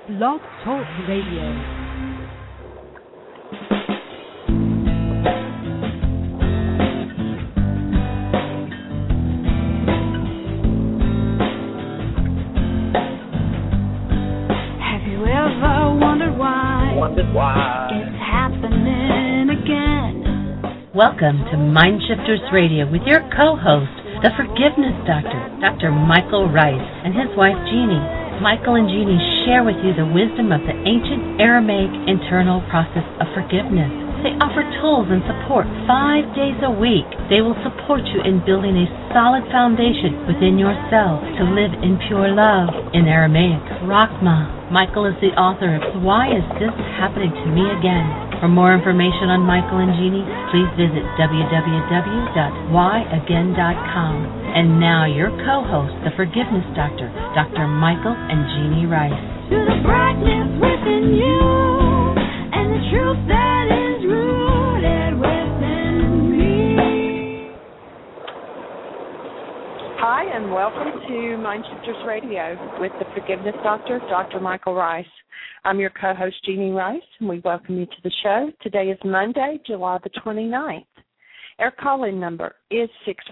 Blog Talk Radio. It's happening again. Welcome to Mindshifters Radio with your co-host, the Forgiveness Doctor, Dr. Michael Ryce, and his wife Jeannie. Michael and Jeannie share with you the wisdom of the ancient Aramaic internal process of forgiveness. They offer tools and support 5 days a week. They will support you in building a solid foundation within yourself to live in pure love. In Aramaic, Rachma. Michael is the author of Why Is This Happening to Me Again? For more information on Michael and Jeannie, please visit www.whyagain.com. And now your co-host, the Forgiveness Doctor, Dr. Michael and Jeannie Ryce. To the brightness within you and the truth that is rooted within me. Hi, and welcome to Mindshifters Radio with the Forgiveness Doctor, Dr. Michael Ryce. I'm your co-host, Jeannie Ryce, and we welcome you to the show. Today is Monday, July the 29th. Our call-in number is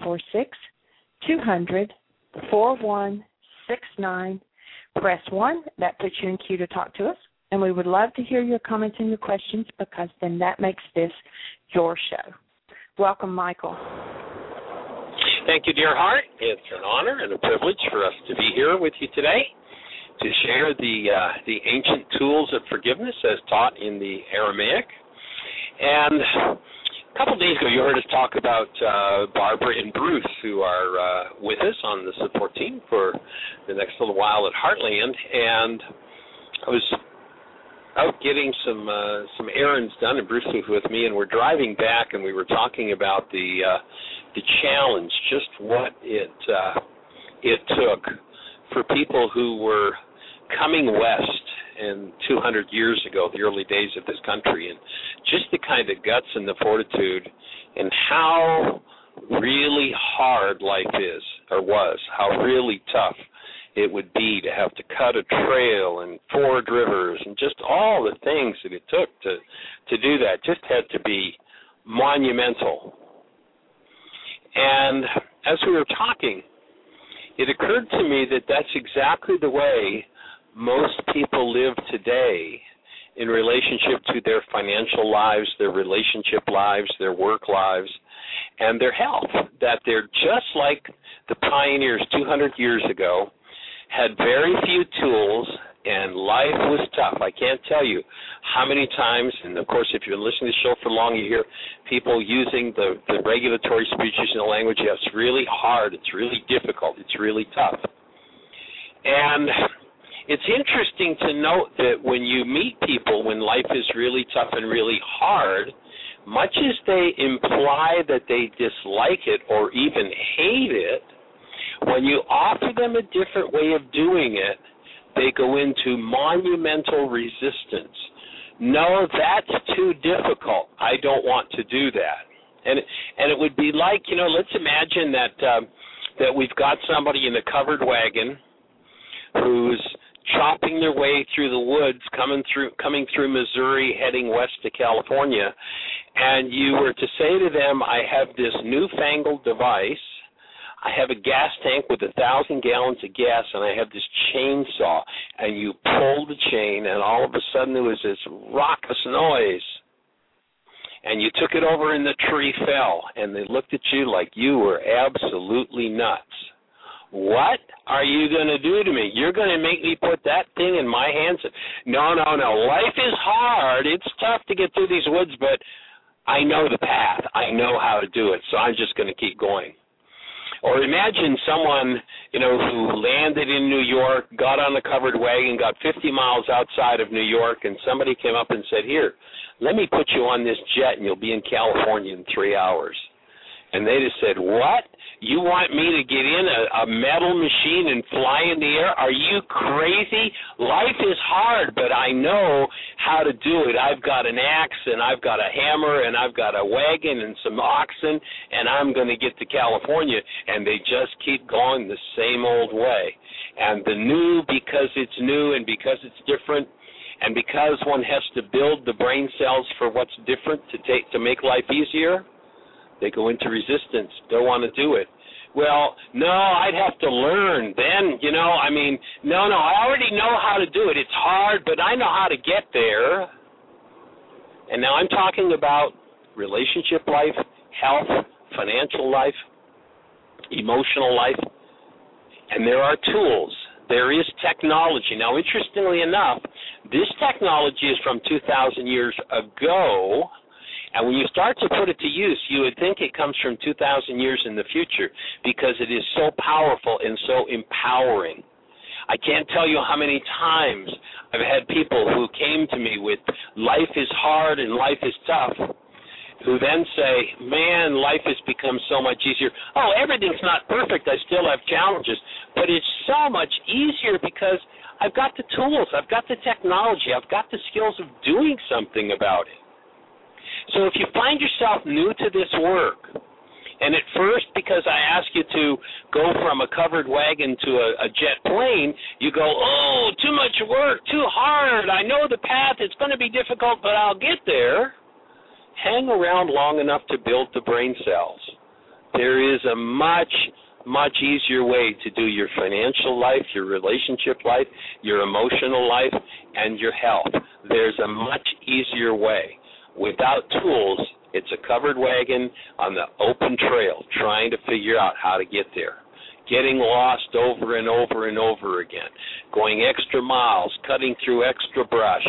646-200-4169. Press 1. That puts you in queue to talk to us, and we would love to hear your comments and your questions because then that makes this your show. Welcome, Michael. Thank you, dear heart. It's an honor and a privilege for us to be here with you today to share the ancient tools of forgiveness as taught in the Aramaic. And a couple of days ago, you heard us talk about Barbara and Bruce, who are with us on the support team for the next little while at Heartland. And I was out getting some errands done, and Bruce was with me, and we're driving back, and we were talking about the challenge, just what it took for people who were coming west in 200 years ago, the early days of this country, and just the kind of guts and the fortitude and how really hard life is or was, how really tough it would be to have to cut a trail and ford rivers and just all the things that it took to do that just had to be monumental. And as we were talking, it occurred to me that that's exactly the way most people live today in relationship to their financial lives, their relationship lives, their work lives, and their health, that they're just like the pioneers 200 years ago, had very few tools, and life was tough. I can't tell you how many times, and of course if you've been listening to the show for long, you hear people using the regulatory speech, using the language, yeah, it's really hard, it's really difficult, it's really tough. And it's interesting to note that when you meet people when life is really tough and really hard, much as they imply that they dislike it or even hate it, when you offer them a different way of doing it, they go into monumental resistance. No, that's too difficult. I don't want to do that. And it would be like, let's imagine that we've got somebody in a covered wagon who's chopping their way through the woods, coming through Missouri, heading west to California, and you were to say to them, I have this newfangled device, I have a gas tank with 1,000 gallons of gas, and I have this chainsaw, and you pull the chain, and all of a sudden there was this raucous noise, and you took it over and the tree fell, and they looked at you like you were absolutely nuts. What are you going to do to me? You're going to make me put that thing in my hands? No. Life is hard. It's tough to get through these woods, but I know the path. I know how to do it, so I'm just going to keep going. Or imagine someone, who landed in New York, got on a covered wagon, got 50 miles outside of New York, and somebody came up and said, here, let me put you on this jet, and you'll be in California in 3 hours. And they just said, what? You want me to get in a metal machine and fly in the air? Are you crazy? Life is hard, but I know how to do it. I've got an axe, and I've got a hammer, and I've got a wagon and some oxen, and I'm going to get to California. And they just keep going the same old way. And the new, because it's new and because it's different, and because one has to build the brain cells for what's different to make life easier, they go into resistance, don't want to do it. Well, no, I'd have to learn then, no, I already know how to do it. It's hard, but I know how to get there. And now I'm talking about relationship life, health, financial life, emotional life, and there are tools. There is technology. Now, interestingly enough, this technology is from 2,000 years ago, and when you start to put it to use, you would think it comes from 2,000 years in the future because it is so powerful and so empowering. I can't tell you how many times I've had people who came to me with life is hard and life is tough, who then say, man, life has become so much easier. Oh, everything's not perfect. I still have challenges. But it's so much easier because I've got the tools. I've got the technology. I've got the skills of doing something about it. So if you find yourself new to this work, and at first, because I ask you to go from a covered wagon to a jet plane, you go, oh, too much work, too hard. I know the path. It's going to be difficult, but I'll get there. Hang around long enough to build the brain cells. There is a much, much easier way to do your financial life, your relationship life, your emotional life, and your health. There's a much easier way. Without tools, it's a covered wagon on the open trail trying to figure out how to get there. Getting lost over and over and over again. Going extra miles, cutting through extra brush.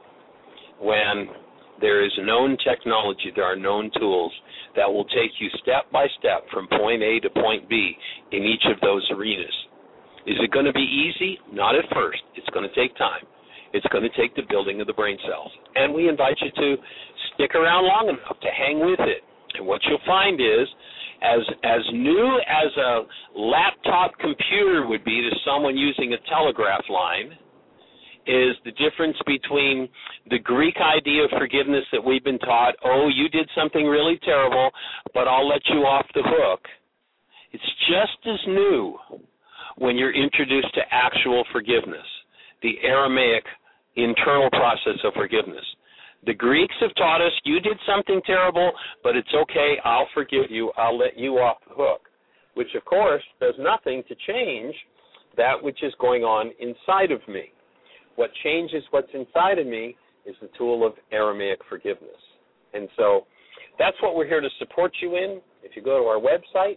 When there is known technology, there are known tools that will take you step by step from point A to point B in each of those arenas. Is it going to be easy? Not at first. It's going to take time. It's going to take the building of the brain cells. And we invite you to stick around long enough to hang with it. And what you'll find is, as new as a laptop computer would be to someone using a telegraph line, is the difference between the Greek idea of forgiveness that we've been taught, oh, you did something really terrible, but I'll let you off the hook. It's just as new when you're introduced to actual forgiveness, the Aramaic internal process of forgiveness. The Greeks have taught us, you did something terrible, but it's okay, I'll forgive you, I'll let you off the hook, which, of course, does nothing to change that which is going on inside of me. What changes what's inside of me is the tool of Aramaic forgiveness. And so that's what we're here to support you in. If you go to our website,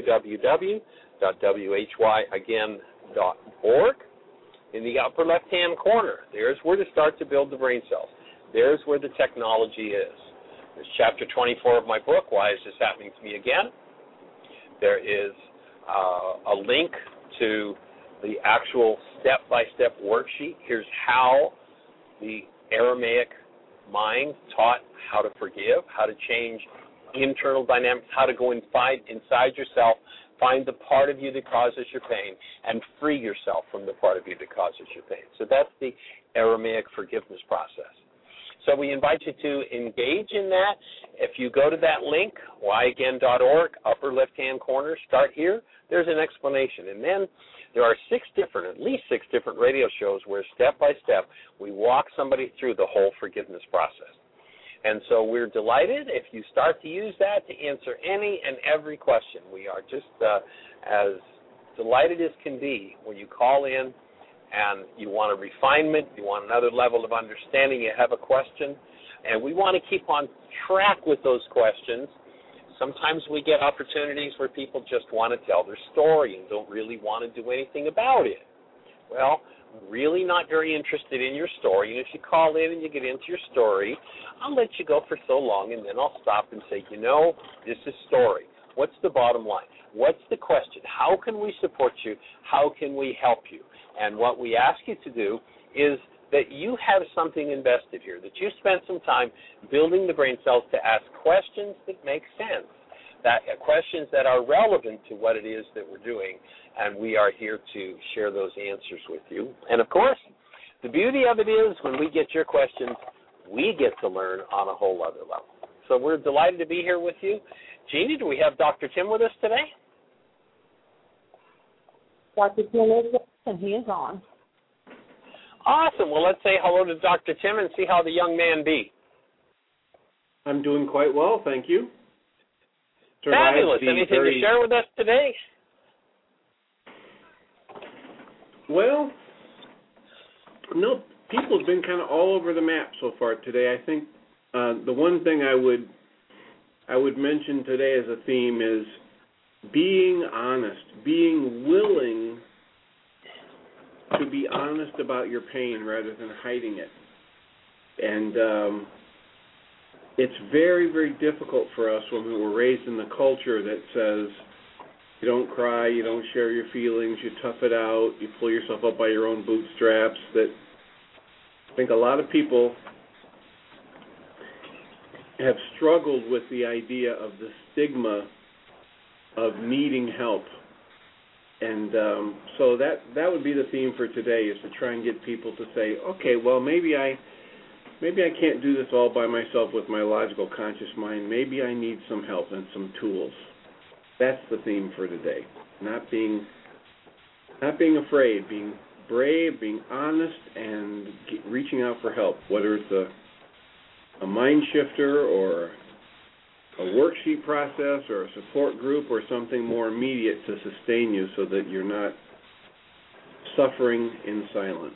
www.whyagain.org, in the upper left-hand corner, there's where to start to build the brain cells. There's where the technology is. There's chapter 24 of my book, Why Is This Happening to Me Again? There is a link to the actual step-by-step worksheet. Here's how the Aramaic mind taught how to forgive, how to change internal dynamics, how to go inside yourself, find the part of you that causes your pain, and free yourself from the part of you that causes your pain. So that's the Aramaic forgiveness process. So we invite you to engage in that. If you go to that link, whyagain.org, upper left-hand corner, start here, there's an explanation. And then there are at least six different radio shows where step by step we walk somebody through the whole forgiveness process. And so we're delighted if you start to use that to answer any and every question. We are just as delighted as can be when you call in and you want a refinement, you want another level of understanding, you have a question, and we want to keep on track with those questions. Sometimes we get opportunities where people just want to tell their story and don't really want to do anything about it. Well, really not very interested in your story, and if you call in and you get into your story, I'll let you go for so long, and then I'll stop and say, this is story. What's the bottom line? What's the question? How can we support you? How can we help you? And what we ask you to do is that you have something invested here, that you spend some time building the brain cells to ask questions that make sense. questions that are relevant to what it is that we're doing, and we are here to share those answers with you. And, of course, the beauty of it is when we get your questions, we get to learn on a whole other level. So we're delighted to be here with you. Jeannie, do we have Dr. Tim with us today? Dr. Tim is with us, and he is on. Awesome. Well, let's say hello to Dr. Tim and see how the young man be. I'm doing quite well, thank you. Fabulous. Anything to share with us today? Well, no, people have been kind of all over the map so far today. I think the one thing I would mention today as a theme is being honest, being willing to be honest about your pain rather than hiding it. And it's very, very difficult for us when we were raised in the culture that says you don't cry, you don't share your feelings, you tough it out, you pull yourself up by your own bootstraps. That I think a lot of people have struggled with the idea of the stigma of needing help. And so that would be the theme for today, is to try and get people to say, okay, well, maybe I can't do this all by myself with my logical conscious mind. Maybe I need some help and some tools. That's the theme for today. Not being afraid, being brave, being honest, and reaching out for help, whether it's a mind shifter or a worksheet process or a support group or something more immediate to sustain you so that you're not suffering in silence.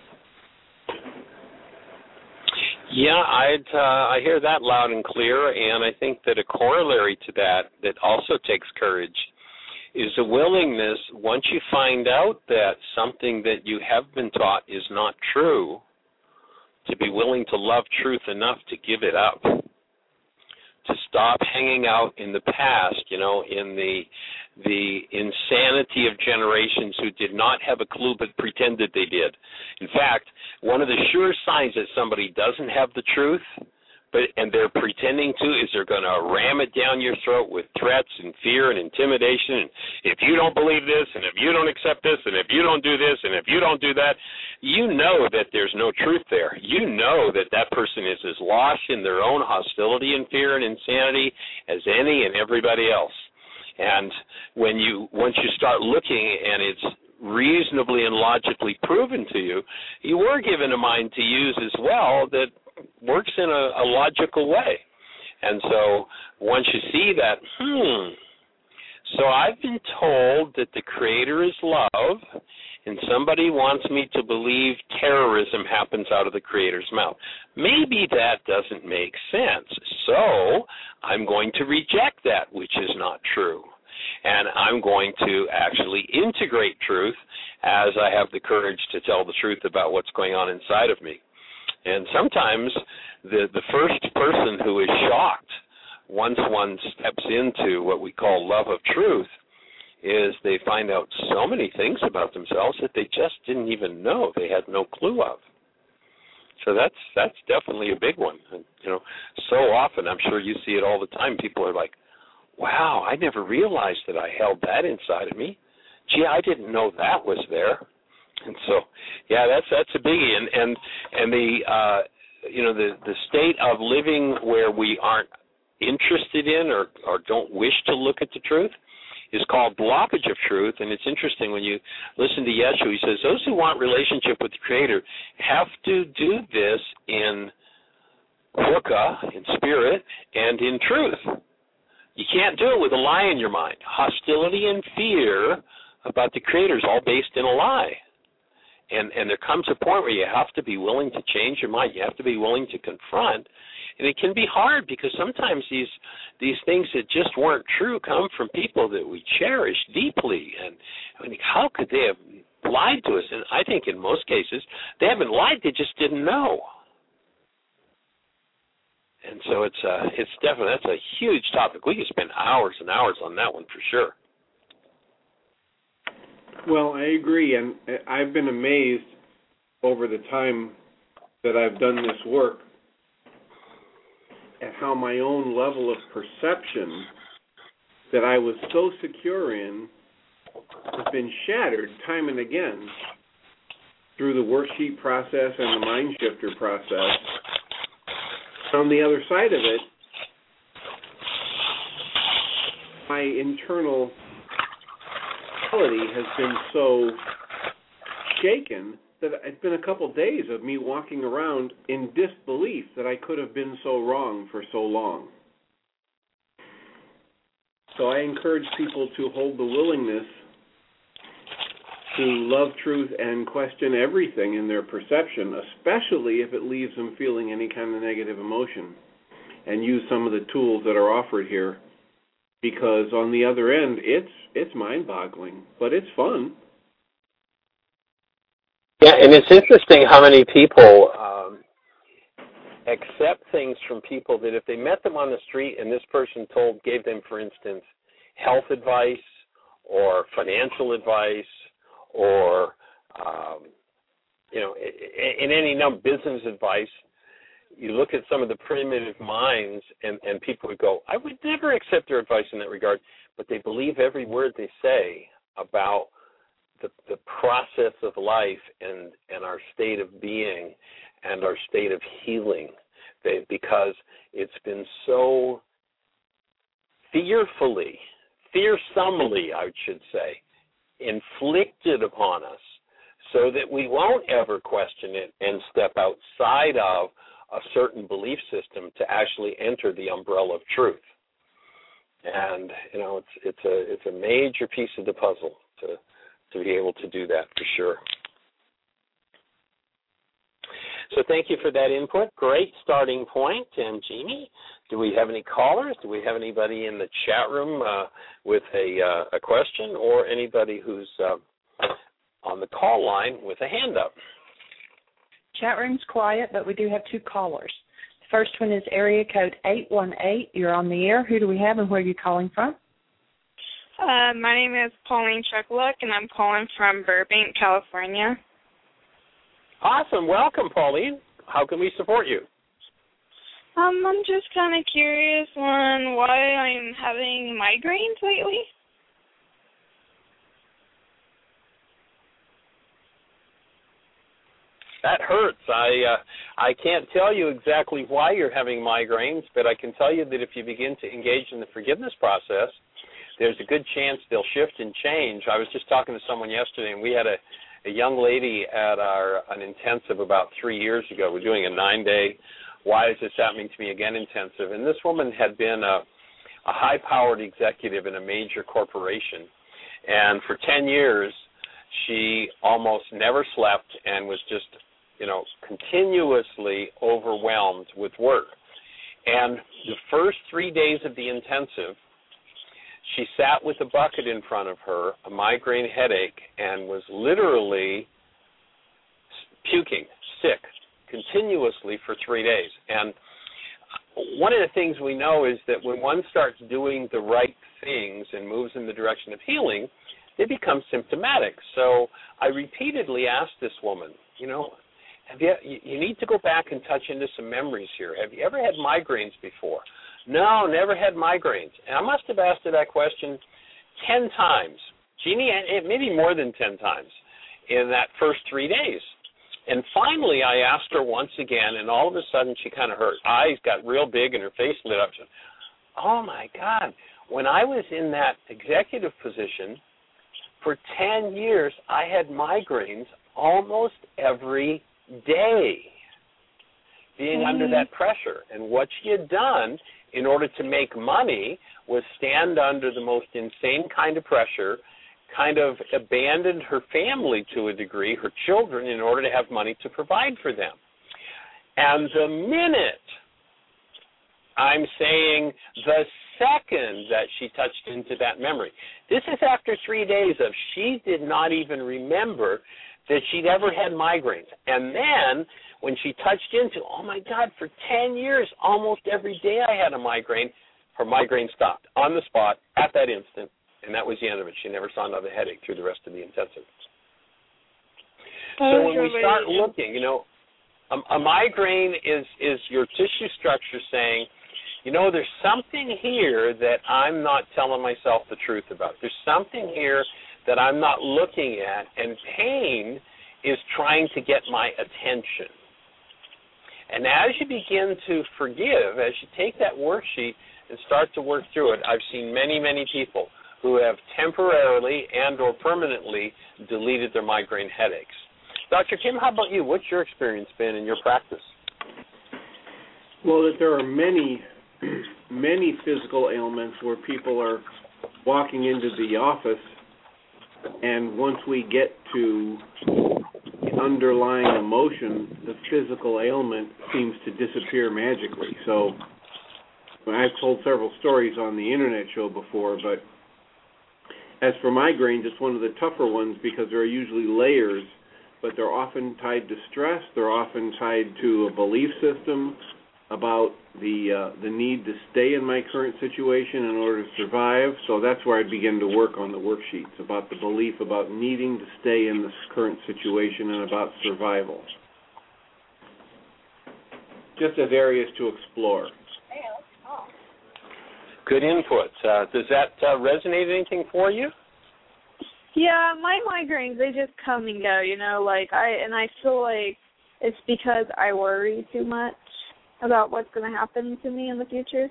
Yeah, I hear that loud and clear, and I think that a corollary to that also takes courage is a willingness, once you find out that something that you have been taught is not true, to be willing to love truth enough to give it up, to stop hanging out in the past, in the insanity of generations who did not have a clue but pretended they did. In fact, one of the sure signs that somebody doesn't have the truth and they're pretending to is they're going to ram it down your throat with threats and fear and intimidation. And if you don't believe this, and if you don't accept this, and if you don't do this, and if you don't do that, you know that there's no truth there. You know that that person is as lost in their own hostility and fear and insanity as any and everybody else. And once you start looking and it's reasonably and logically proven to you, you were given a mind to use as well that works in a logical way. And so once you see that, so I've been told that the Creator is love, and somebody wants me to believe terrorism happens out of the Creator's mouth. Maybe that doesn't make sense, so I'm going to reject that which is not true. And I'm going to actually integrate truth as I have the courage to tell the truth about what's going on inside of me. And sometimes the first person who is shocked once one steps into what we call love of truth is they find out so many things about themselves that they just didn't even know, they had no clue of. So that's definitely a big one. And, so often, I'm sure you see it all the time, people are like, wow, I never realized that I held that inside of me. Gee, I didn't know that was there. And so, yeah, that's a biggie. And the state of living where we aren't interested in or don't wish to look at the truth is called blockage of truth. And it's interesting when you listen to Yeshua, he says those who want relationship with the Creator have to do this in Ruka, in spirit, and in truth. You can't do it with a lie in your mind. Hostility and fear about the Creator is all based in a lie. And there comes a point where you have to be willing to change your mind. You have to be willing to confront. And it can be hard because sometimes these things that just weren't true come from people that we cherish deeply. And I mean, how could they have lied to us? And I think in most cases, they haven't lied, they just didn't know. And so it's definitely, that's a huge topic. We could spend hours and hours on that one for sure. Well, I agree, and I've been amazed over the time that I've done this work at how my own level of perception that I was so secure in has been shattered time and again through the worksheet process and the mind shifter process. On the other side of it, my internal quality has been so shaken that it's been a couple days of me walking around in disbelief that I could have been so wrong for so long. So I encourage people to hold the willingness to love truth and question everything in their perception, especially if it leaves them feeling any kind of negative emotion, and use some of the tools that are offered here, because on the other end, it's mind-boggling, but it's fun. Yeah, and it's interesting how many people accept things from people that if they met them on the street and this person gave them, for instance, health advice or financial advice or, in any number, business advice, you look at some of the primitive minds and people would go, I would never accept their advice in that regard, but they believe every word they say about the process of life and our state of being and our state of healing, because it's been so fearsomely, I should say, inflicted upon us so that we won't ever question it and step outside of a certain belief system to actually enter the umbrella of truth. And, it's a major piece of the puzzle to be able to do that for sure. So thank you for that input. Great starting point. And Jeannie, do we have any callers? Do we have anybody in the chat room with a question, or anybody who's on the call line with a hand up? Chat room's quiet, but we do have two callers. The first one is area code 818. You're on the air. Who do we have and where are you calling from? My name is Pauline Chukluck, and I'm calling from Burbank, California. Awesome. Welcome, Pauline. How can we support you? I'm just kind of curious on why I'm having migraines lately. That hurts. I can't tell you exactly why you're having migraines, but I can tell you that if you begin to engage in the forgiveness process, there's a good chance they'll shift and change. I was just talking to someone yesterday, and we had a young lady at an intensive about 3 years ago. We're doing a 9-day Why Is This Happening to Me Again intensive, and this woman had been a high-powered executive in a major corporation, and for 10 years she almost never slept and was just continuously overwhelmed with work. And the first 3 days of the intensive, she sat with a bucket in front of her, a migraine headache, and was literally puking, sick, continuously for 3 days. And one of the things we know is that when one starts doing the right things and moves in the direction of healing, they become symptomatic. So I repeatedly asked this woman, you need to go back and touch into some memories here. Have you ever had migraines before? No, never had migraines. And I must have asked her that question 10 times. Jeannie, maybe more than 10 times in that first 3 days. And finally, I asked her once again, and all of a sudden her eyes got real big and her face lit up. She said, oh, my God, when I was in that executive position for 10 years, I had migraines almost every day, being under that pressure. And what she had done in order to make money was stand under the most insane kind of pressure, kind of abandoned her family to a degree, her children, in order to have money to provide for them. And the minute, I'm saying the second that she touched into that memory, this is after 3 days of she did not even remember that she'd ever had migraines. And then when she touched into, oh, my God, for 10 years, almost every day I had a migraine, her migraine stopped on the spot at that instant, and that was the end of it. She never saw another headache through the rest of the intensive. So when we start looking, a migraine is your tissue structure saying, you know, there's something here that I'm not telling myself the truth about. There's something here that I'm not looking at, and pain is trying to get my attention. And as you begin to forgive, as you take that worksheet and start to work through it, I've seen many, many people who have temporarily and or permanently deleted their migraine headaches. Dr. Kim, how about you? What's your experience been in your practice? Well, that there are many, many physical ailments where people are walking into the office, and once we get to the underlying emotion, the physical ailment seems to disappear magically. So I've told several stories on the internet show before, but as for migraines, it's one of the tougher ones because there are usually layers, but they're often tied to stress. They're often tied to a belief system about the need to stay in my current situation in order to survive. So that's where I begin to work on the worksheets, about the belief about needing to stay in this current situation and about survival, just as areas to explore. Good input. Does that resonate anything for you? Yeah, my migraines, they just come and go, you know, I feel like it's because I worry too much about what's going to happen to me in the future.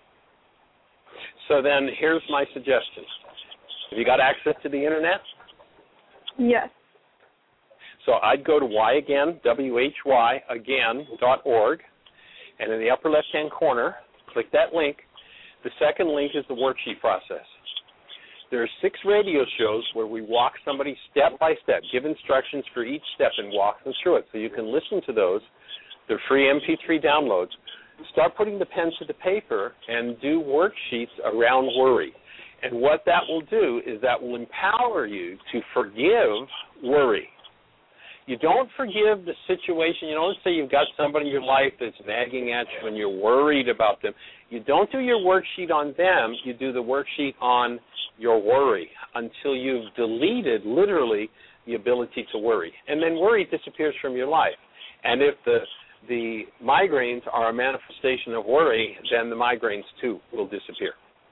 So then here's my suggestion. Have you got access to the internet? Yes. So I'd go to whyagain, whyagain.org, and in the upper left-hand corner, click that link. The second link is the worksheet process. There are 6 radio shows where we walk somebody step by step, give instructions for each step, and walk them through it. So you can listen to those. They're free MP3 downloads. Start putting the pen to the paper and do worksheets around worry. And what that will do is that will empower you to forgive worry. You don't forgive the situation. You don't say you've got somebody in your life that's nagging at you and you're worried about them. You don't do your worksheet on them. You do the worksheet on your worry until you've deleted, literally, the ability to worry. And then worry disappears from your life. And if the migraines are a manifestation of worry, then the migraines, too, will disappear.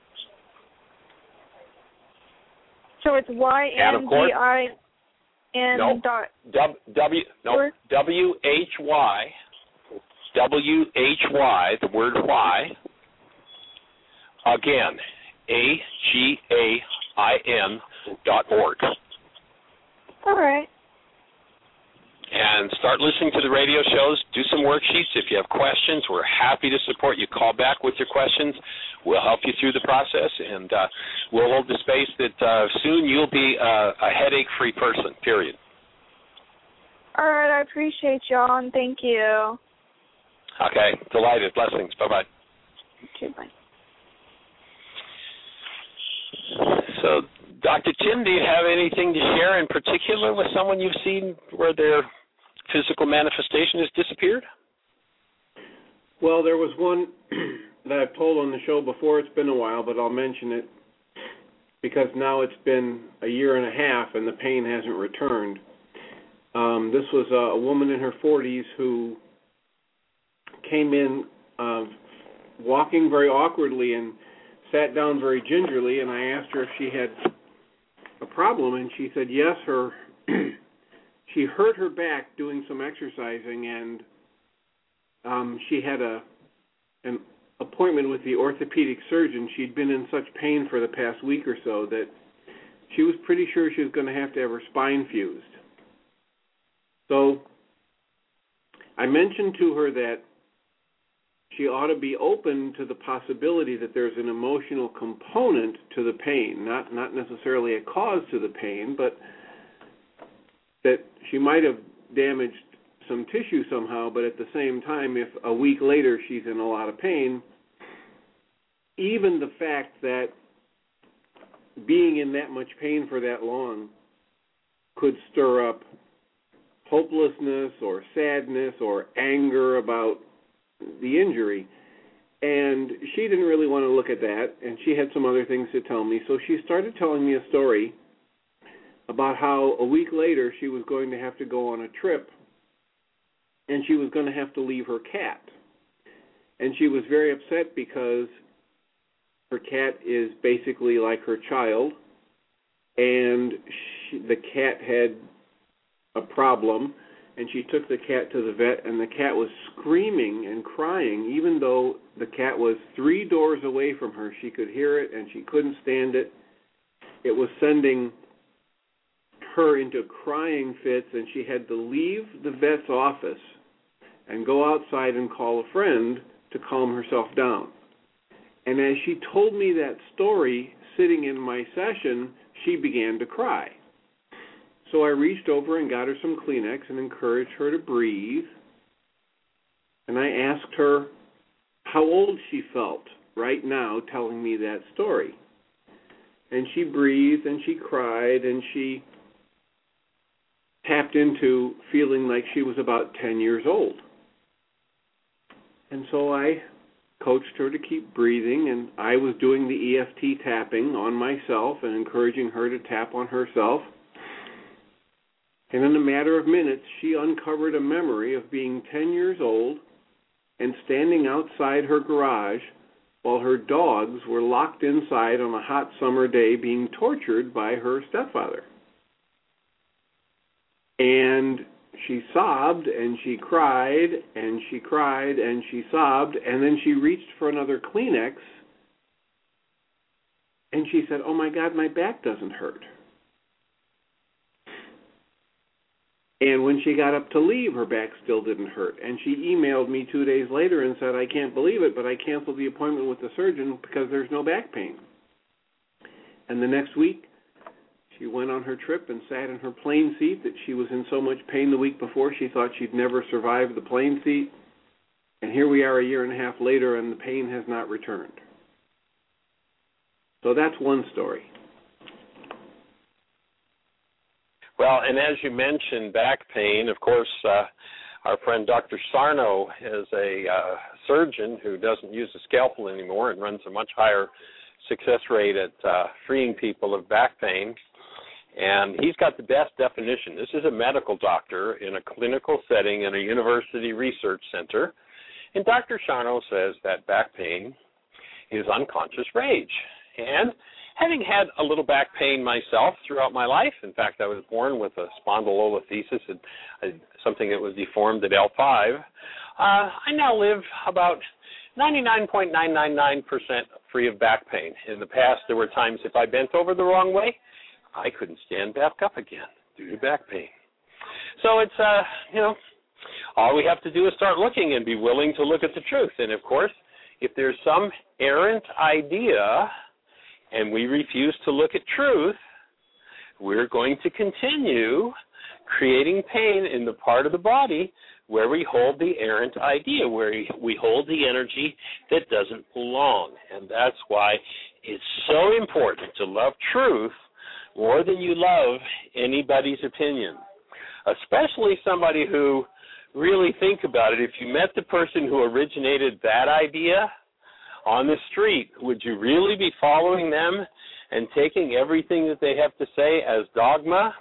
So it's YNGI and no, dot WHY, the word why, again, AGAIN.org. All right. And start listening to the radio shows. Do some worksheets. If you have questions, we're happy to support you. Call back with your questions. We'll help you through the process, and we'll hold the space that soon you'll be a headache-free person, period. All right. I appreciate y'all, and thank you. Okay. Delighted. Blessings. Bye-bye. Okay, bye. So, Dr. Tim, do you have anything to share in particular with someone you've seen where their physical manifestation has disappeared? Well, there was one that I've told on the show before. It's been a while, but I'll mention it because now it's been a year and a half and the pain hasn't returned. This was a woman in her 40s who came in walking very awkwardly and sat down very gingerly, and I asked her if she had a problem, and she said yes. She hurt her back doing some exercising, and she had an appointment with the orthopedic surgeon. She'd been in such pain for the past week or so that she was pretty sure she was going to have her spine fused. So I mentioned to her that she ought to be open to the possibility that there's an emotional component to the pain, not necessarily a cause to the pain, but that she might have damaged some tissue somehow, but at the same time, if a week later she's in a lot of pain, even the fact that being in that much pain for that long could stir up hopelessness or sadness or anger about the injury, and she didn't really want to look at that, and she had some other things to tell me, so she started telling me a story about how a week later she was going to have to go on a trip, and she was going to have to leave her cat. And she was very upset because her cat is basically like her child, and the cat had a problem, and she took the cat to the vet, and the cat was screaming and crying, even though the cat was 3 doors away from her. She could hear it, and she couldn't stand it. It was sending her into crying fits, and she had to leave the vet's office and go outside and call a friend to calm herself down. And as she told me that story, sitting in my session, she began to cry. So I reached over and got her some Kleenex and encouraged her to breathe. And I asked her how old she felt right now telling me that story. And she breathed and she cried and she tapped into feeling like she was about 10 years old. And so I coached her to keep breathing, and I was doing the EFT tapping on myself and encouraging her to tap on herself. And in a matter of minutes, she uncovered a memory of being 10 years old and standing outside her garage while her dogs were locked inside on a hot summer day being tortured by her stepfather. And she sobbed, and she cried, and she cried, and she sobbed, and then she reached for another Kleenex, and she said, "Oh my God, my back doesn't hurt." And when she got up to leave, her back still didn't hurt. And she emailed me 2 days later and said, "I can't believe it, but I canceled the appointment with the surgeon because there's no back pain." And the next week, she went on her trip and sat in her plane seat that she was in so much pain the week before she thought she'd never survive the plane seat. And here we are a year and a half later, and the pain has not returned. So that's one story. Well, and as you mentioned, back pain, of course, our friend Dr. Sarno is a surgeon who doesn't use a scalpel anymore and runs a much higher success rate at freeing people of back pain. And he's got the best definition. This is a medical doctor in a clinical setting in a university research center. And Dr. Sarno says that back pain is unconscious rage. And having had a little back pain myself throughout my life, in fact, I was born with a spondylolisthesis, something that was deformed at L5, I now live about 99.999% free of back pain. In the past, there were times if I bent over the wrong way, I couldn't stand back up again due to back pain. So it's, all we have to do is start looking and be willing to look at the truth. And, of course, if there's some errant idea and we refuse to look at truth, we're going to continue creating pain in the part of the body where we hold the errant idea, where we hold the energy that doesn't belong. And that's why it's so important to love truth more than you love anybody's opinion, especially somebody who really think about it. If you met the person who originated that idea on the street, would you really be following them and taking everything that they have to say as dogma?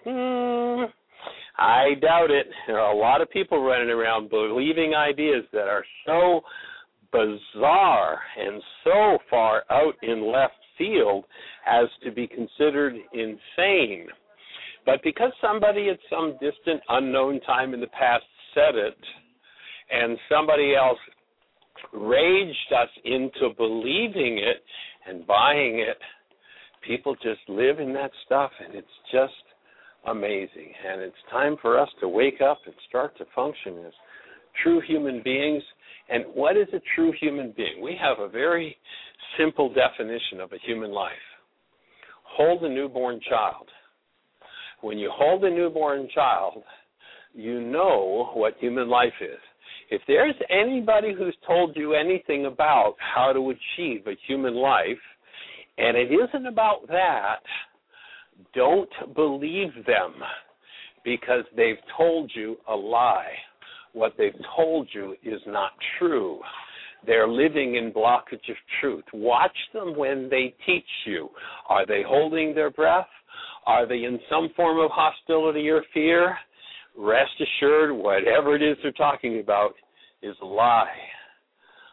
I doubt it. There are a lot of people running around believing ideas that are so bizarre and so far out in left field as to be considered insane. But because somebody at some distant, unknown time in the past said it, and somebody else raged us into believing it and buying it, people just live in that stuff, and it's just amazing. And it's time for us to wake up and start to function as true human beings. And what is a true human being? We have a very simple definition of a human life. Hold a newborn child. When you hold a newborn child, you know what human life is. If there's anybody who's told you anything about how to achieve a human life, and it isn't about that, don't believe them, because they've told you a lie. What they've told you is not true. They're living in blockage of truth. Watch them when they teach you. Are they holding their breath? Are they in some form of hostility or fear? Rest assured, whatever it is they're talking about is a lie.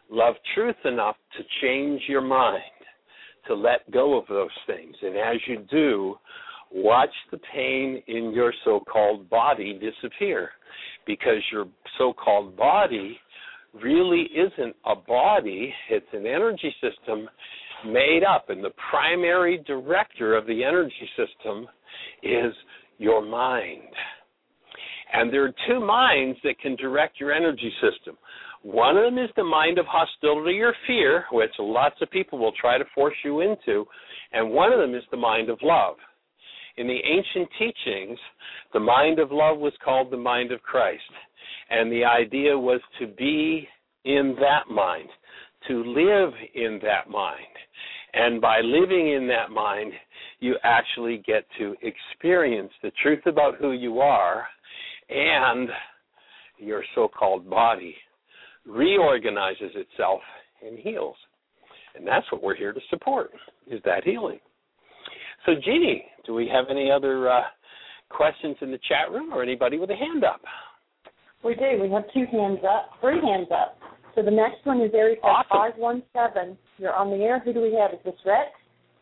love truth enough to change your mind, to let go of those things. And as you do, watch the pain in your so-called body disappear, because your so-called body really isn't a body. It's an energy system made up, and the primary director of the energy system is your mind. And there are two minds that can direct your energy system. One of them is the mind of hostility or fear, which lots of people will try to force you into, and one of them is the mind of love. In the ancient teachings, the mind of love was called the mind of Christ, and the idea was to be in that mind, to live in that mind. And by living in that mind, you actually get to experience the truth about who you are, and your so-called body reorganizes itself and heals. And that's what we're here to support, is that healing. So, Jeannie, do we have any other questions in the chat room, or anybody with a hand up? We do. We have 3 hands up. So the next one is area code 517. You're on the air. Who do we have? Is this Rex?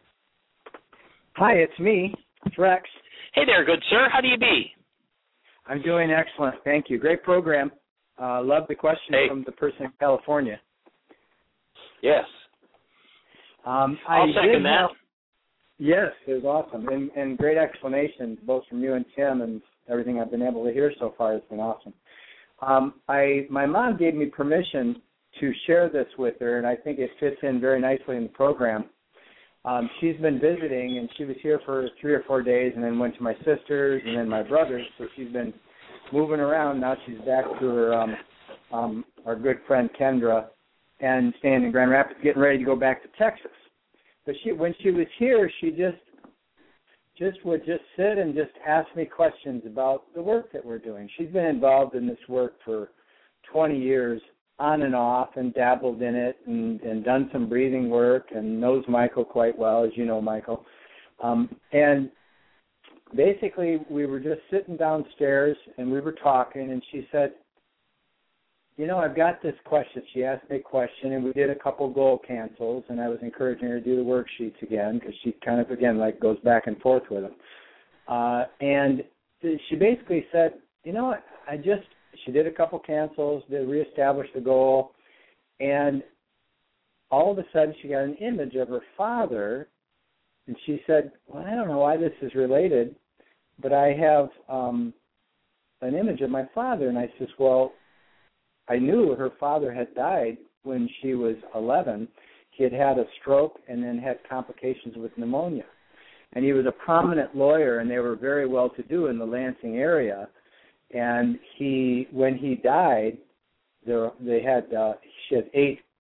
Hi, it's me. It's Rex. Hey there, good sir. How do you be? I'm doing excellent. Thank you. Great program. Love the question from the person in California. Yes. I'll second that. Yes, it was awesome. And great explanation, both from you and Tim, and everything I've been able to hear so far has been awesome. My mom gave me permission to share this with her, and I think it fits in very nicely in the program. She's been visiting, and she was here for 3 or 4 days, and then went to my sister's and then my brother's. So she's been moving around. Now she's back to her our good friend Kendra, and staying in Grand Rapids, getting ready to go back to Texas. But when she was here, she would sit and just ask me questions about the work that we're doing. She's been involved in this work for 20 years, on and off, and dabbled in it, and done some breathing work, and knows Michael quite well, as you know, Michael. And basically, we were just sitting downstairs, and we were talking, and she said, I've got this question. She asked me a question, and we did a couple goal cancels, and I was encouraging her to do the worksheets again, because she kind of, again, goes back and forth with them. And she basically said, she did a couple cancels, to reestablish the goal, and all of a sudden she got an image of her father, and she said, well, I don't know why this is related, but I have an image of my father. And I says, well, I knew her father had died when she was 11. He had had a stroke and then had complications with pneumonia. And he was a prominent lawyer, and they were very well-to-do in the Lansing area. And when he died, she had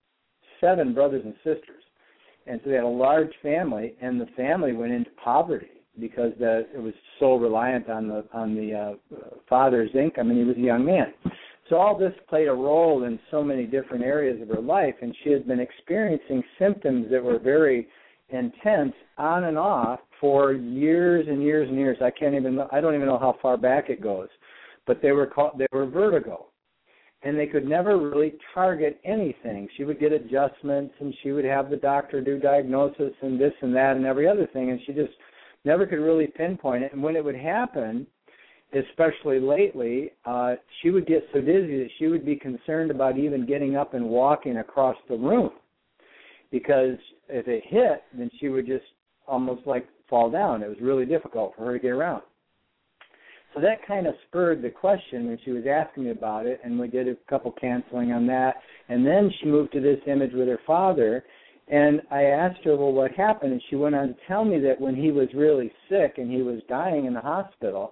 7 brothers and sisters. And so they had a large family, and the family went into poverty because it was so reliant on the father's income, and he was a young man. So all this played a role in so many different areas of her life, and she had been experiencing symptoms that were very intense on and off for years and years and years. I don't even know how far back it goes, but they were vertigo, and they could never really target anything. She would get adjustments, and she would have the doctor do diagnosis and this and that and every other thing, and she just never could really pinpoint it. And when it would happen, especially lately, she would get so dizzy that she would be concerned about even getting up and walking across the room, because if it hit, then she would just almost fall down. It was really difficult for her to get around. So that kind of spurred the question when she was asking me about it, and we did a couple canceling on that. And then she moved to this image with her father, and I asked her, well, what happened? And she went on to tell me that when he was really sick and he was dying in the hospital,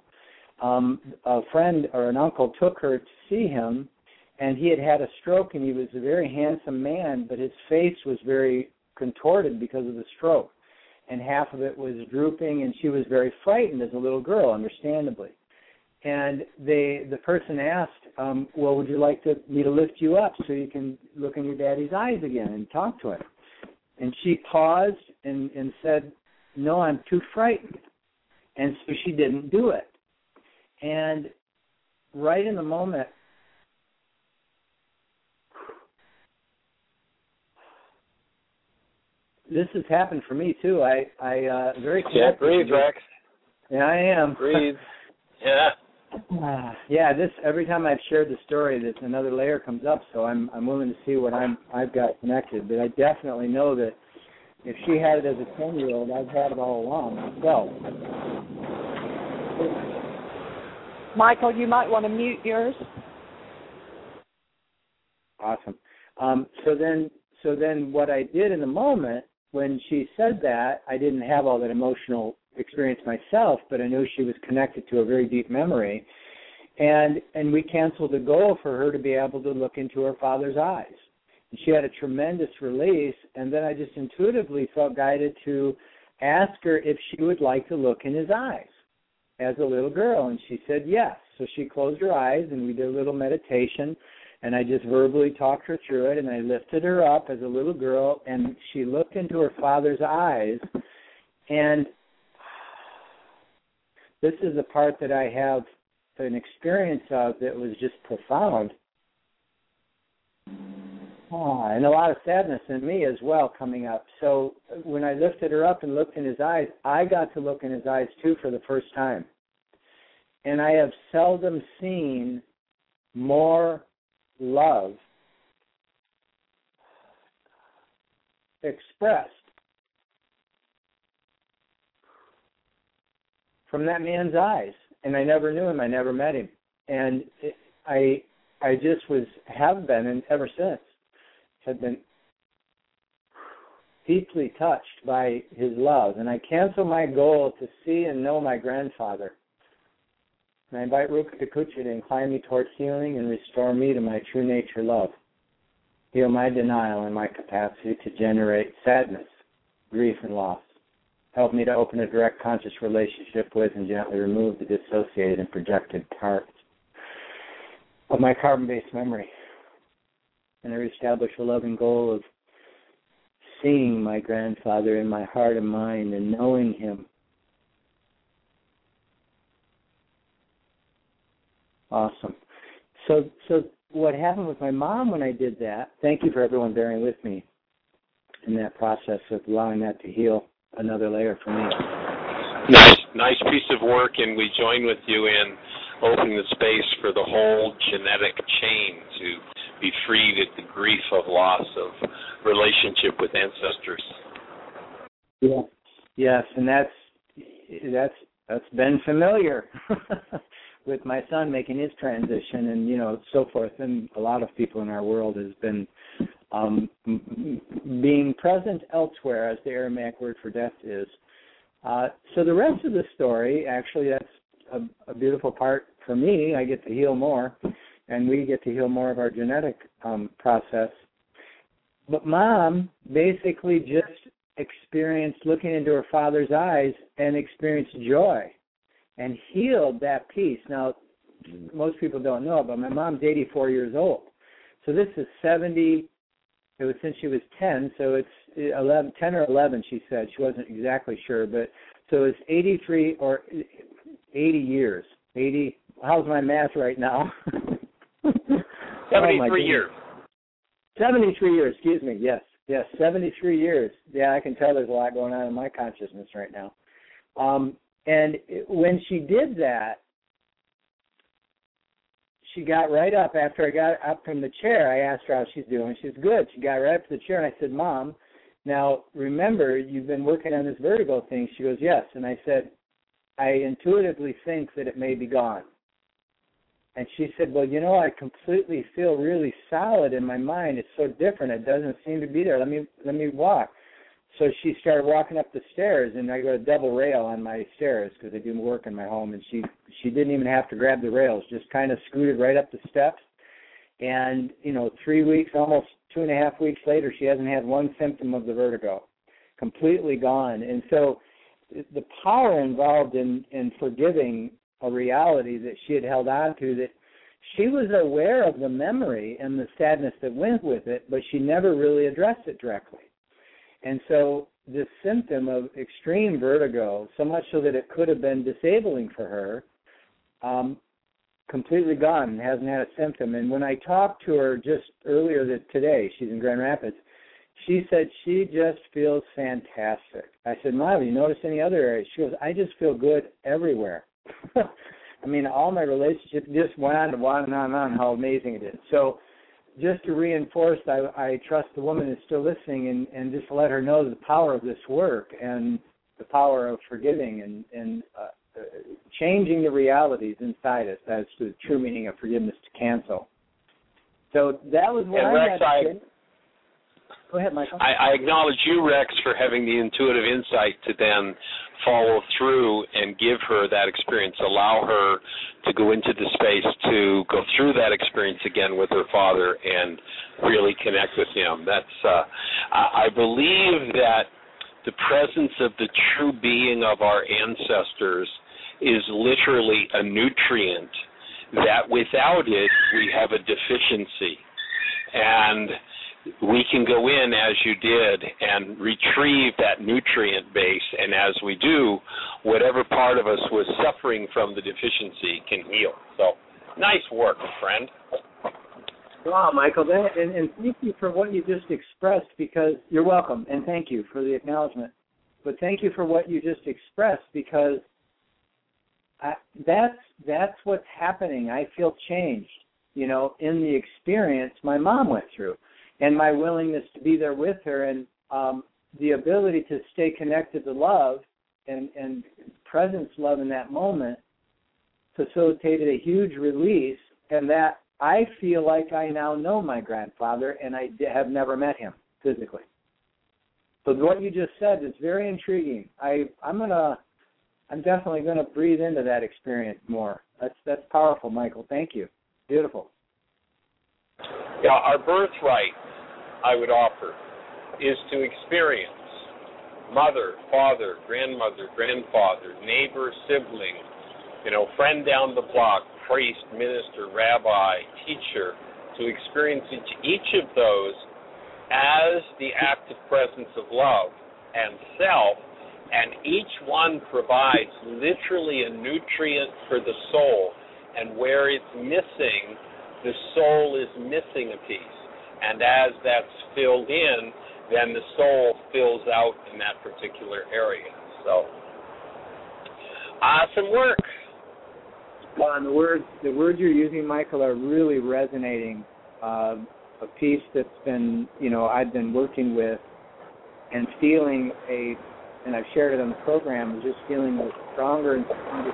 a friend or an uncle took her to see him, and he had had a stroke, and he was a very handsome man, but his face was very contorted because of the stroke, and half of it was drooping, and she was very frightened as a little girl, understandably. And the person asked, well, would you like me to lift you up so you can look in your daddy's eyes again and talk to him? And she paused and said, no, I'm too frightened. And so she didn't do it. And right in the moment, this has happened for me too. I very Can't breathe, Rex. Yeah, I am. Breathe. Yeah. This every time I've shared the story, that another layer comes up. So I'm willing to see what I've got connected. But I definitely know that if she had it as a 10-year-old, I've had it all along myself. Michael, you might want to mute yours. Awesome. So then what I did in the moment when she said that, I didn't have all that emotional experience myself, but I knew she was connected to a very deep memory. And we canceled the goal for her to be able to look into her father's eyes. And she had a tremendous release, and then I just intuitively felt guided to ask her if she would like to look in his eyes as a little girl, and she said yes. So she closed her eyes, and we did a little meditation, and I just verbally talked her through it, and I lifted her up as a little girl, and she looked into her father's eyes, and this is the part that I have an experience of that was just profound. And a lot of sadness in me as well coming up. So when I lifted her up and looked in his eyes, I got to look in his eyes too for the first time. And I have seldom seen more love expressed from that man's eyes. And I never knew him. I never met him. And I just have been, and ever since, have been deeply touched by his love. And I cancel my goal to see and know my grandfather. And I invite Ruka Takuchi to incline me towards healing and restore me to my true nature love. Heal my denial and my capacity to generate sadness, grief, and loss. Help me to open a direct conscious relationship with and gently remove the dissociated and projected parts of my carbon-based memory. And I reestablish a loving goal of seeing my grandfather in my heart and mind and knowing him. Awesome. So what happened with my mom when I did that, thank you for everyone bearing with me in that process of allowing that to heal another layer for me. Nice piece of work, and we join with you in opening the space for the whole genetic chain to be freed at the grief of loss of relationship with ancestors. Yeah. Yes, and that's been familiar with my son making his transition, and so forth. And a lot of people in our world has been being present elsewhere, as the Aramaic word for death is. So the rest of the story, actually, that's a beautiful part for me. I get to heal more, and we get to heal more of our genetic process. But Mom basically just experienced looking into her father's eyes and experienced joy and healed that piece. Now, most people don't know it, but my mom's 84 years old. So this is 70, it was since she was 10, so it's 10 or 11, she said. She wasn't exactly sure, but so it's 83 or 80 years. 80, how's my math right now? 73 years. 73 years, excuse me, yes, 73 years. Yeah, I can tell there's a lot going on in my consciousness right now. And when she did that, she got right up. After I got up from the chair, I asked her how she's doing. She's good. She got right up to the chair, and I said, Mom, now remember, you've been working on this vertigo thing. She goes, yes. And I said, I intuitively think that it may be gone. And she said, well, I completely feel really solid in my mind. It's so different. It doesn't seem to be there. Let me walk. So she started walking up the stairs, and I got a double rail on my stairs because I do work in my home, and she didn't even have to grab the rails, just kind of scooted right up the steps. And, 3 weeks, almost 2.5 weeks later, she hasn't had one symptom of the vertigo, completely gone. And so the power involved in forgiving a reality that she had held on to, that she was aware of the memory and the sadness that went with it, but she never really addressed it directly. And so this symptom of extreme vertigo, so much so that it could have been disabling for her, completely gone and hasn't had a symptom. And when I talked to her just earlier today, she's in Grand Rapids, she said she just feels fantastic. I said, Mom, have you noticed any other areas? She goes, I just feel good everywhere. I mean, all my relationships just went on and on and on and on how amazing it is. So just to reinforce, I trust the woman is still listening and just to let her know the power of this work and the power of forgiving and changing the realities inside us. That's the true meaning of forgiveness, to cancel. So that was what I had to say. Go ahead, Michael. I acknowledge you, Rex, for having the intuitive insight to then follow through and give her that experience, allow her to go into the space to go through that experience again with her father and really connect with him. That's I believe that the presence of the true being of our ancestors is literally a nutrient that without it we have a deficiency. And we can go in, as you did, and retrieve that nutrient base, and as we do, whatever part of us was suffering from the deficiency can heal. So, nice work, friend. Wow, Michael, and thank you for what you just expressed, because you're welcome, and thank you for the acknowledgement. But thank you for what you just expressed, because that's what's happening. I feel changed, in the experience my mom went through. And my willingness to be there with her, and the ability to stay connected to love and presence love in that moment facilitated a huge release, and that I feel like I now know my grandfather, and I have never met him physically. So what you just said is very intriguing. I'm definitely gonna breathe into that experience more. That's powerful, Michael. Thank you. Beautiful. Yeah, our birthright, I would offer, is to experience mother, father, grandmother, grandfather, neighbor, sibling, friend down the block, priest, minister, rabbi, teacher, to experience each of those as the active presence of love and self, and each one provides literally a nutrient for the soul, and where it's missing, the soul is missing a piece. And as that's filled in, then the soul fills out in that particular area. So, awesome work. Well, and the words you're using, Michael, are really resonating. A piece that's been, I've been working with and feeling and I've shared it on the program, just feeling a stronger and stronger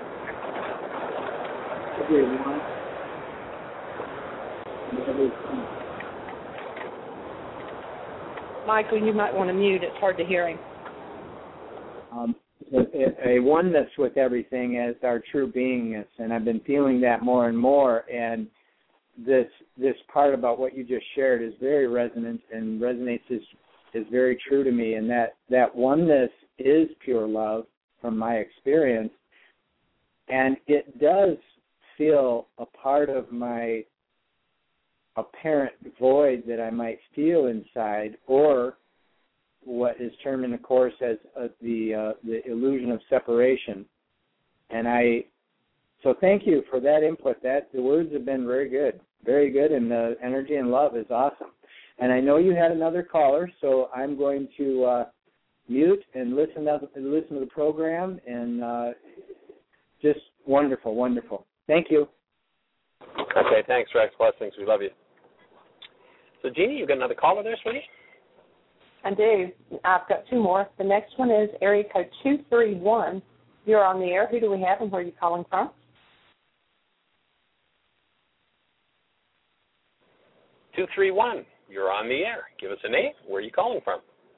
Michael, you might want to mute. It's hard to hear him. A oneness with everything as our true beingness, and I've been feeling that more and more. And this part about what you just shared is very resonant and resonates is very true to me. And that oneness is pure love from my experience, and it does feel a part of my apparent void that I might feel inside, or what is termed in the Course as the illusion of separation. And so thank you for that input. The words have been very good, and the energy and love is awesome. And I know you had another caller, so I'm going to mute and listen to the program, and just wonderful, wonderful. Thank you. Okay, thanks, Rex. Blessings. We love you. So, Jeannie, you got another caller there, sweetie? I do. I've got two more. The next one is area code 231. You're on the air. Who do we have, and where are you calling from? 231. You're on the air. Give us a name. Where are you calling from?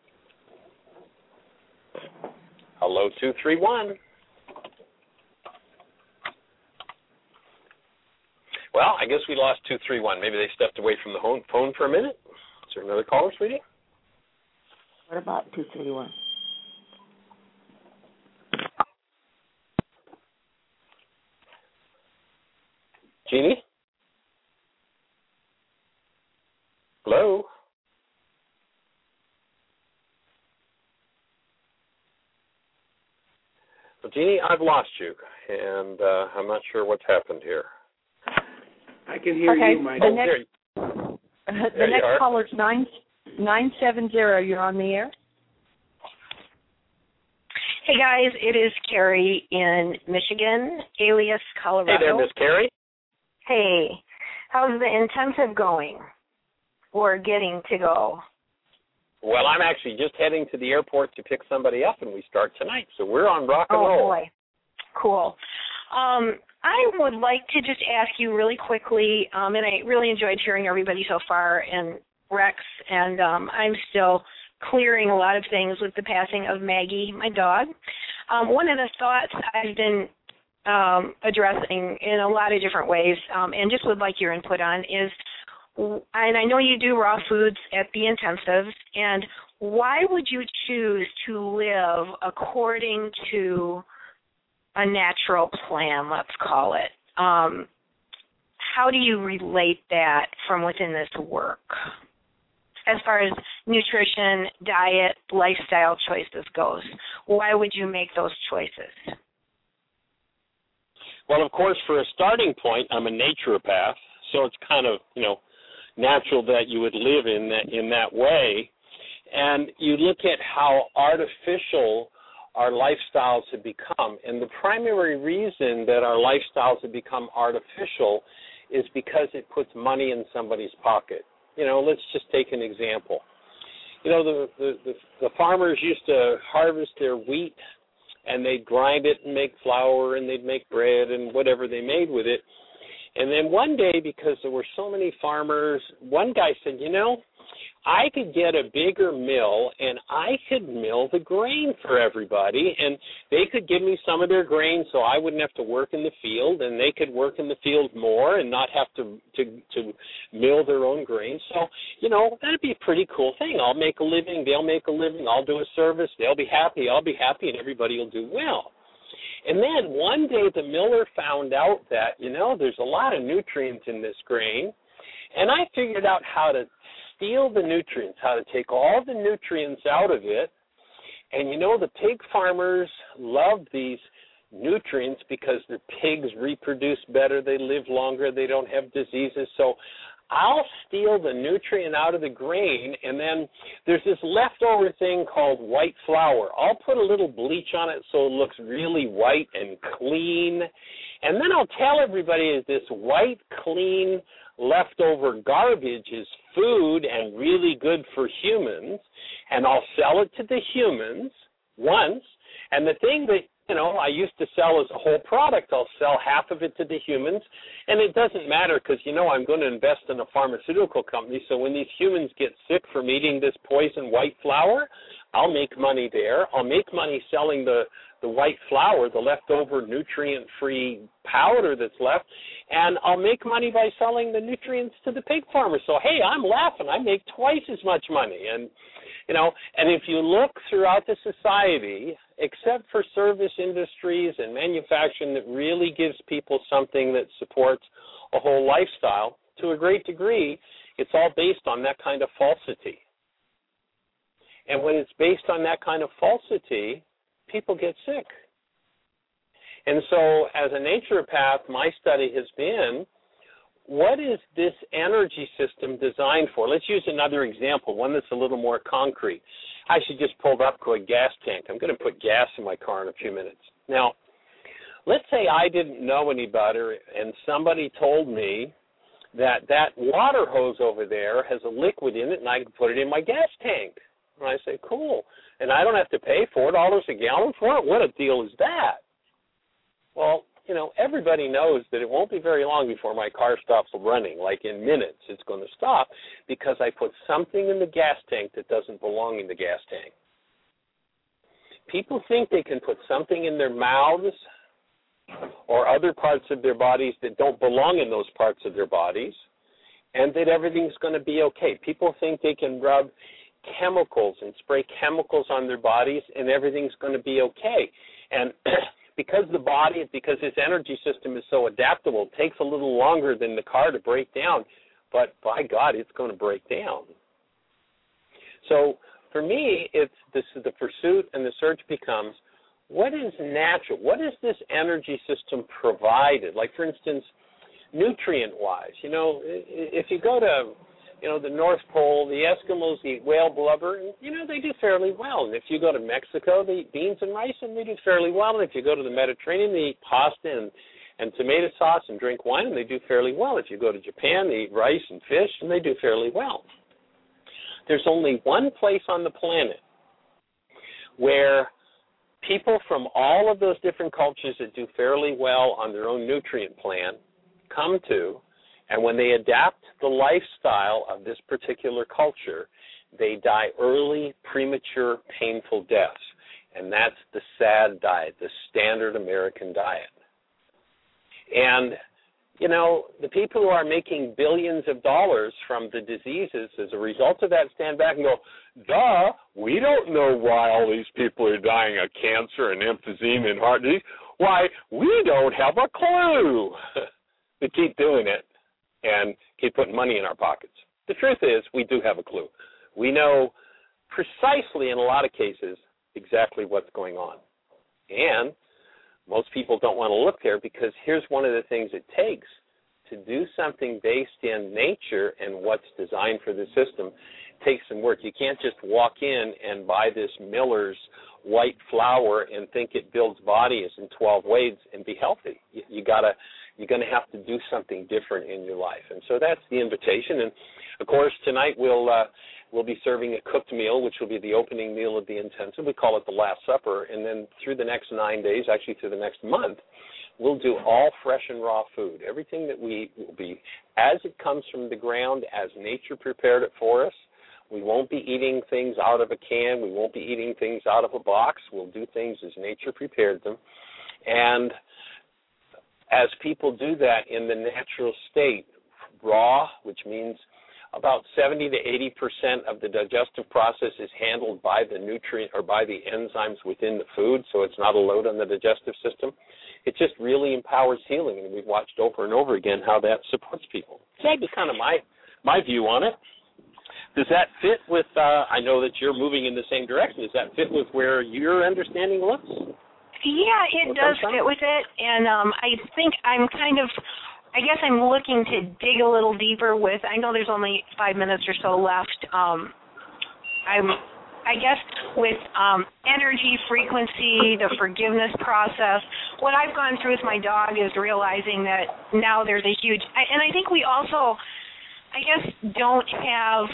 Hello, 231. Well, I guess we lost 231. Maybe they stepped away from the phone for a minute. Is there another caller, sweetie? What about 231? Jeannie? Hello? Well, Jeannie, I've lost you, and I'm not sure what's happened here. I can hear you, Michael. The next caller's 970, you're on the air. Hey, guys, it is Carrie in Michigan, alias Colorado. Hey there, Miss Carrie. Hey, how's the intensive going or getting to go? Well, I'm actually just heading to the airport to pick somebody up, and we start tonight, so we're on rock and roll. Oh, boy. Cool. I would like to just ask you really quickly, and I really enjoyed hearing everybody so far, and Rex, and I'm still clearing a lot of things with the passing of Maggie, my dog. One of the thoughts I've been addressing in a lot of different ways, and just would like your input on, is, and I know you do raw foods at the intensives, and why would you choose to live according to a natural plan, let's call it? How do you relate that from within this work as far as nutrition, diet, lifestyle choices goes? Why would you make those choices? Well, of course, for a starting point, I'm a naturopath, so it's kind of, natural that you would live in that way. And you look at how artificial our lifestyles have become. And the primary reason that our lifestyles have become artificial is because it puts money in somebody's pocket. Let's just take an example. The farmers used to harvest their wheat, and they'd grind it and make flour, and they'd make bread and whatever they made with it. And then one day, because there were so many farmers, one guy said, I could get a bigger mill, and I could mill the grain for everybody, and they could give me some of their grain so I wouldn't have to work in the field, and they could work in the field more and not have to mill their own grain. So, that'd be a pretty cool thing. I'll make a living, they'll make a living, I'll do a service, they'll be happy, I'll be happy, and everybody will do well. And then one day the miller found out that, there's a lot of nutrients in this grain, and I figured out how to steal the nutrients, how to take all the nutrients out of it. And, the pig farmers love these nutrients because their pigs reproduce better, they live longer, they don't have diseases. So I'll steal the nutrient out of the grain, and then there's this leftover thing called white flour. I'll put a little bleach on it so it looks really white and clean, and then I'll tell everybody that this white, clean, leftover garbage is food and really good for humans, and I'll sell it to the humans once, and the thing that I used to sell as a whole product, I'll sell half of it to the humans, and it doesn't matter because, I'm going to invest in a pharmaceutical company, so when these humans get sick from eating this poison white flour, I'll make money there. I'll make money selling the white flour, the leftover nutrient-free powder that's left, and I'll make money by selling the nutrients to the pig farmer. So, hey, I'm laughing. I make twice as much money. And, and if you look throughout the society, except for service industries and manufacturing that really gives people something that supports a whole lifestyle, to a great degree, it's all based on that kind of falsity. And when it's based on that kind of falsity, people get sick. And so as a naturopath, my study has been, what is this energy system designed for? Let's use another example, one that's a little more concrete. I actually just pulled up to a gas tank. I'm going to put gas in my car in a few minutes. Now, let's say I didn't know any better and somebody told me that water hose over there has a liquid in it and I can put it in my gas tank. And I say, cool. And I don't have to pay $4 a gallon for it? What a deal is that? Well, everybody knows that it won't be very long before my car stops running. Like in minutes, it's going to stop because I put something in the gas tank that doesn't belong in the gas tank. People think they can put something in their mouths or other parts of their bodies that don't belong in those parts of their bodies, and that everything's going to be okay. People think they can rub chemicals and spray chemicals on their bodies and everything's going to be okay. And because this energy system is so adaptable, it takes a little longer than the car to break down, but by God, it's going to break down. So for me, the pursuit and the search becomes, what is natural? What is this energy system provided? Like, for instance, nutrient-wise, if you go to the North Pole, the Eskimos eat whale blubber, and, they do fairly well. And if you go to Mexico, they eat beans and rice, and they do fairly well. And if you go to the Mediterranean, they eat pasta and tomato sauce and drink wine, and they do fairly well. If you go to Japan, they eat rice and fish, and they do fairly well. There's only one place on the planet where people from all of those different cultures that do fairly well on their own nutrient plan come to, and when they adapt the lifestyle of this particular culture, they die early, premature, painful deaths. And that's the SAD diet, the standard American diet. And, the people who are making billions of dollars from the diseases as a result of that stand back and go, duh, we don't know why all these people are dying of cancer and emphysema and heart disease. Why, we don't have a clue. We keep doing it and keep putting money in our pockets. The truth is, we do have a clue. We know precisely, in a lot of cases, exactly what's going on. And most people don't want to look there, because here's one of the things it takes to do something based in nature and what's designed for the system. It takes some work. You can't just walk in and buy this Miller's white flour and think it builds bodies in 12 ways and be healthy. You're going to have to do something different in your life. And so that's the invitation. And, of course, tonight we'll be serving a cooked meal, which will be the opening meal of the intensive. We call it the Last Supper. And then through the next 9 days, actually through the next month, we'll do all fresh and raw food. Everything that we eat will be as it comes from the ground, as nature prepared it for us. We won't be eating things out of a can. We won't be eating things out of a box. We'll do things as nature prepared them. And as people do that in the natural state, raw, which means about 70 to 80% of the digestive process is handled by the nutrient or by the enzymes within the food, so it's not a load on the digestive system. It just really empowers healing, and we've watched over and over again how that supports people. So that'd be kind of my view on it. Does that fit with, I know that you're moving in the same direction, does that fit with where your understanding looks? Yeah, it does fit with it, and I think I guess I'm looking to dig a little deeper with, I know there's only 5 minutes or so left. I guess with energy, frequency, the forgiveness process, what I've gone through with my dog is realizing that now there's a huge, and I think we also, I guess, don't have,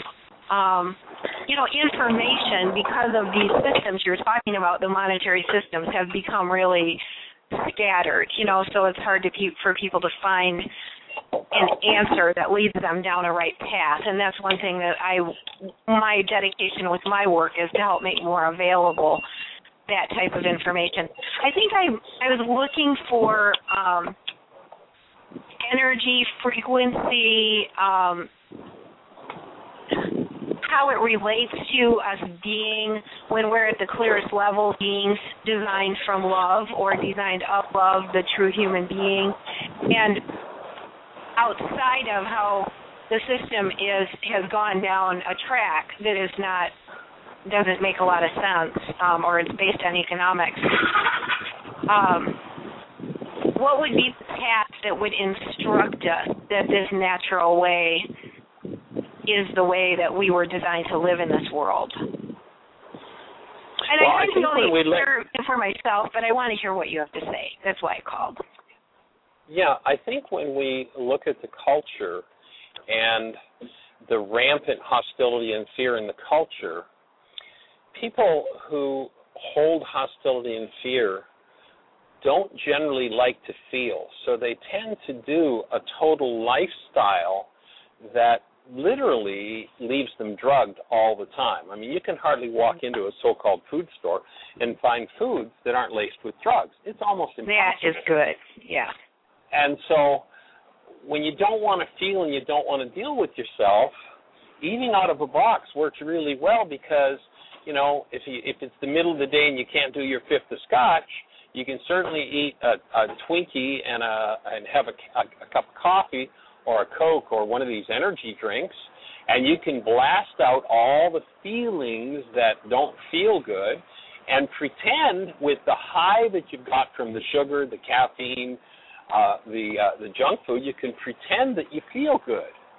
information because of these systems you're talking about. The monetary systems have become really scattered, so it's hard for people to find an answer that leads them down a right path. And that's one thing that my dedication with my work is to help make more available that type of information. I think I was looking for energy, frequency, how it relates to us being, when we're at the clearest level, beings designed from love or designed of love, the true human being, and outside of how the system has gone down a track that doesn't make a lot of sense, or it's based on economics. What would be the path that would instruct us that this natural way is the way that we were designed to live in this world? And I can only hear for myself, but I want to hear what you have to say. That's why I called. Yeah, I think when we look at the culture and the rampant hostility and fear in the culture, people who hold hostility and fear don't generally like to feel. So they tend to do a total lifestyle that literally leaves them drugged all the time. I mean, you can hardly walk into a so-called food store and find foods that aren't laced with drugs. It's almost impossible. That is good, yeah. And so when you don't want to feel and you don't want to deal with yourself, eating out of a box works really well because, if it's the middle of the day and you can't do your fifth of scotch, you can certainly eat a Twinkie and have a cup of coffee or a Coke or one of these energy drinks, and you can blast out all the feelings that don't feel good and pretend with the high that you've got from the sugar, the caffeine, the junk food, you can pretend that you feel good.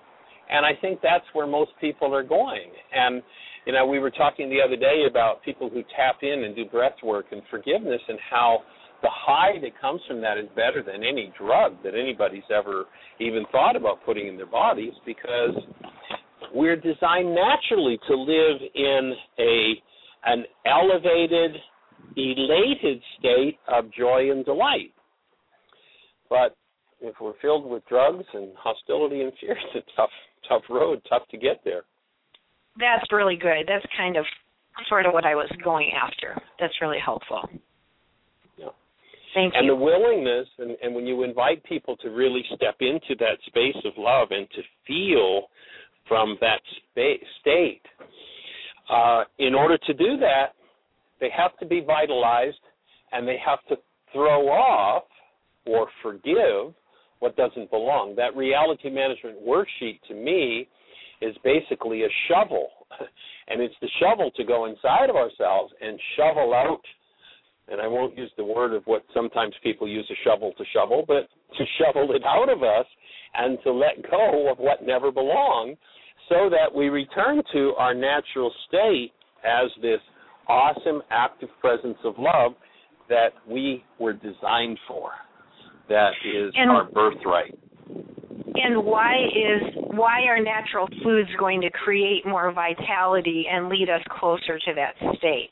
And I think that's where most people are going. And, you know, we were talking the other day about people who tap in and do breath work and forgiveness, and how the high that comes from that is better than any drug that anybody's ever even thought about putting in their bodies, because we're designed naturally to live in an elevated, elated state of joy and delight. But if we're filled with drugs and hostility and fear, it's a tough road, tough to get there. That's really good. That's kind of sort of what I was going after. That's really helpful. Yeah. Thank you. And the willingness, and when you invite people to really step into that space of love and to feel from that state, in order to do that, they have to be vitalized, and they have to throw off or forgive what doesn't belong. That reality management worksheet, to me, is basically a shovel. And it's the shovel to go inside of ourselves and shovel out, and I won't use the word of what sometimes people use, a shovel to shovel, but to shovel it out of us and to let go of what never belonged, so that we return to our natural state as this awesome active presence of love that we were designed for. That is our birthright. And why are natural foods going to create more vitality and lead us closer to that state?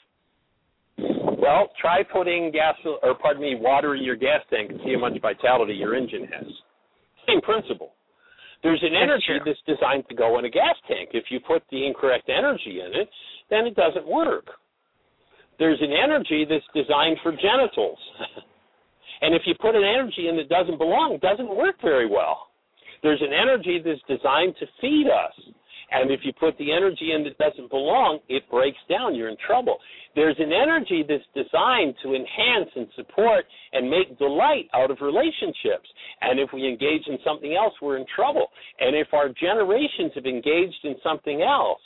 Well, try putting water in your gas tank and see how much vitality your engine has. Same principle. There's an energy that's designed to go in a gas tank. If you put the incorrect energy in it, then it doesn't work. There's an energy that's designed for genitals. And if you put an energy in that doesn't belong, it doesn't work very well. There's an energy that's designed to feed us. And if you put the energy in that doesn't belong, it breaks down. You're in trouble. There's an energy that's designed to enhance and support and make delight out of relationships. And if we engage in something else, we're in trouble. And if our generations have engaged in something else,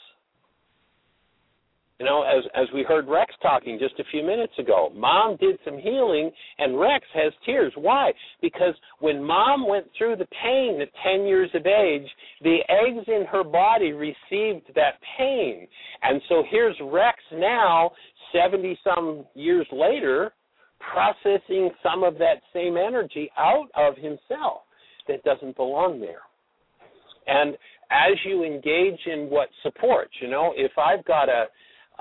you know, as we heard Rex talking just a few minutes ago, Mom did some healing, and Rex has tears. Why? Because when Mom went through the pain at 10 years of age, the eggs in her body received that pain. And so here's Rex now, 70-some years later, processing some of that same energy out of himself that doesn't belong there. And as you engage in what supports, you know, if I've got a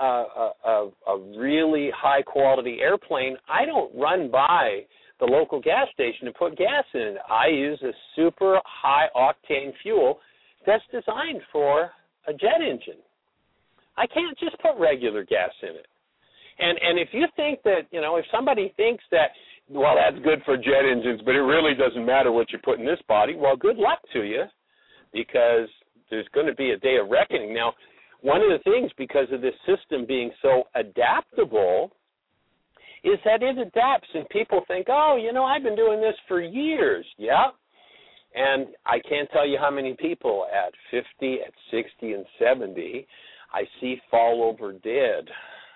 really high-quality airplane, I don't run by the local gas station and put gas in it. I use a super high-octane fuel that's designed for a jet engine. I can't just put regular gas in it. And if you think that, you know, if somebody thinks that, well, that's good for jet engines, but it really doesn't matter what you put in this body, well, good luck to you, because there's going to be a day of reckoning. Now, one of the things, because of this system being so adaptable, is that it adapts, and people think, oh, you know, I've been doing this for years. Yeah. And I can't tell you how many people at 50, at 60, and 70 I see fall over dead.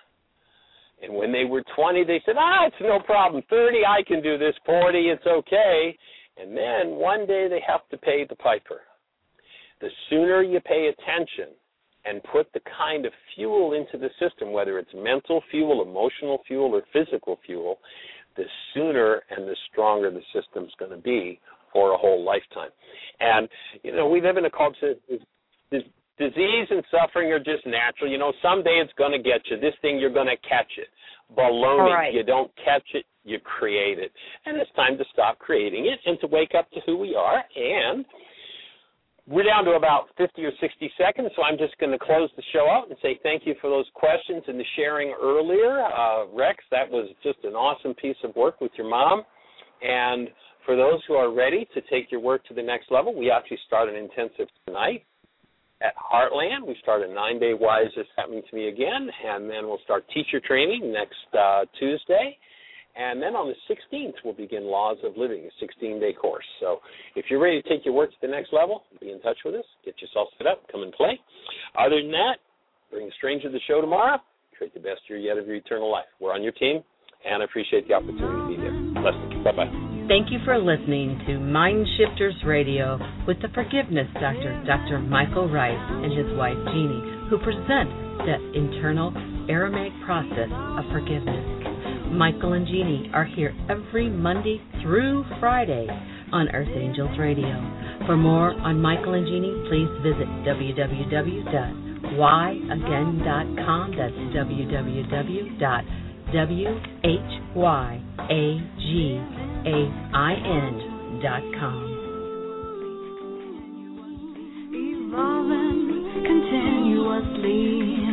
And when they were 20, they said, it's no problem. 30, I can do this. 40, it's okay. And then one day they have to pay the piper. The sooner you pay attention and put the kind of fuel into the system, whether it's mental fuel, emotional fuel, or physical fuel, the sooner and the stronger the system's going to be for a whole lifetime. And, you know, we live in a culture, disease and suffering are just natural. You know, someday it's going to get you. This thing, you're going to catch it. Baloney. Right. You don't catch it, you create it. And it's time to stop creating it and to wake up to who we are. And we're down to about 50 or 60 seconds, so I'm just going to close the show out and say thank you for those questions and the sharing earlier. Rex, that was just an awesome piece of work with your mom. And for those who are ready to take your work to the next level, we actually start an intensive tonight at Heartland. We start a 9-day Why Is This Happening to Me Again? And then we'll start teacher training next Tuesday. And then on the 16th, we'll begin Laws of Living, a 16-day course. So if you're ready to take your work to the next level, be in touch with us. Get yourself set up. Come and play. Other than that, bring a stranger to the show tomorrow. Create the best year yet of your eternal life. We're on your team, and I appreciate the opportunity to be there. Blessings. Bye-bye. Thank you for listening to Mind Shifters Radio with the Forgiveness Doctor, Dr. Michael Rice, and his wife Jeanie, who present the internal Aramaic process of forgiveness. Michael and Jeanie are here every Monday through Friday on Earth Angels Radio. For more on Michael and Jeanie, please visit www.whyagain.com. That's www.whyagain.com. Evolving continuously.